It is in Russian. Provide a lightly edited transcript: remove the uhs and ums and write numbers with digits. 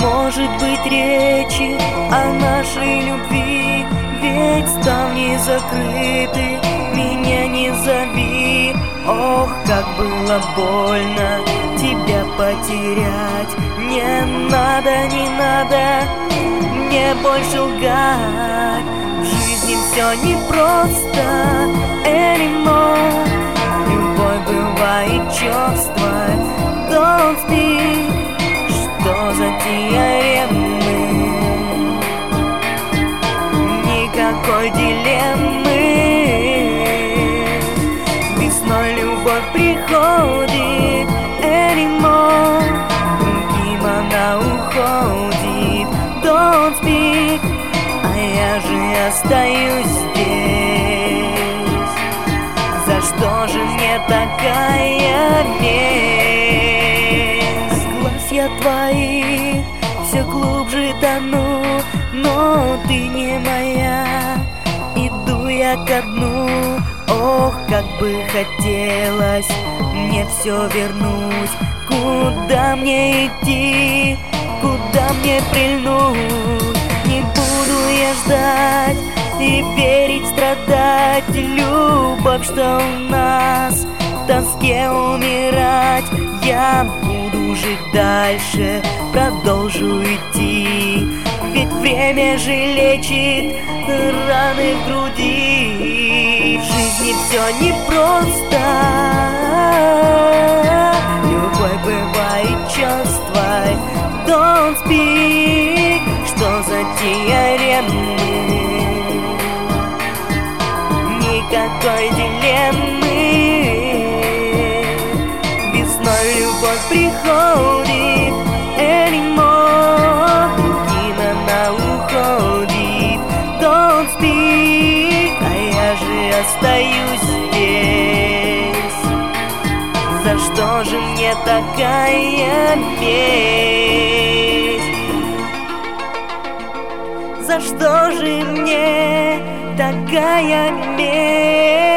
может быть речи о нашей любви, ведь ставни закрыты, меня не зови. Ох, как было больно тебя потерять. Не надо, не надо мне больше лгать. В жизни все непросто anymore. Любовь бывает чувствовать. Don't speak. Что за теоремы? Никакой дилеммы. Весной любовь приходит anymore. Другим она уходит. Don't speak. А я же остаюсь здесь. За что же мне такая месть? Глаз я твоих все глубже тону, но ты не моя, иду я ко дну. Ох, как бы хотелось мне все вернуть. Куда мне идти, куда мне прильнуть? Не буду я ждать и верить, страдать. Любовь, что у нас, в тоске умирать. Я буду жить дальше, продолжу идти, ведь время же лечит раны в груди. В жизни все непросто. Любовь бывает чувствовать. Don't speak. Что за теоремы? Никакой дилеммы. Весной любовь приходит anymore. Другим она уходит. Don't speak. А я же остаюсь здесь. За что же мне такая месть? За что же мне такая месть?